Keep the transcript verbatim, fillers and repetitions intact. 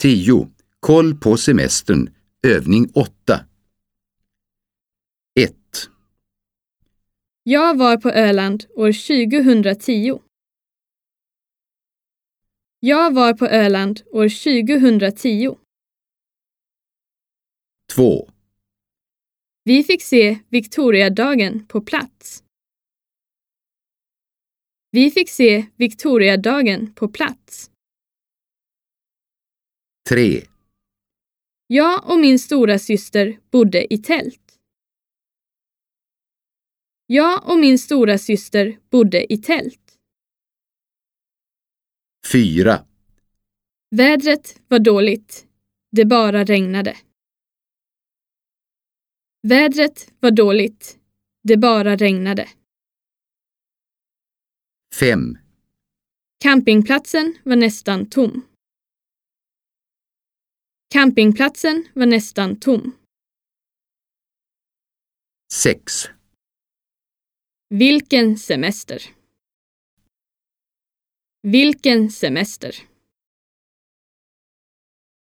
tio. Koll på semestern. Övning åtta. ett. Jag var på Öland år tjugohundratio. Jag var på Öland år tjugohundratio. två. Vi fick se Victoriadagen på plats. Vi fick se Victoriadagen på plats. tre. Jag och min stora syster bodde i tält. Jag och min stora syster bodde i tält. fyra. Vädret var dåligt. Det bara regnade. Vädret var dåligt. Det bara regnade. fem. Campingplatsen var nästan tom. Campingplatsen var nästan tom. sex. Vilken semester. Vilken semester.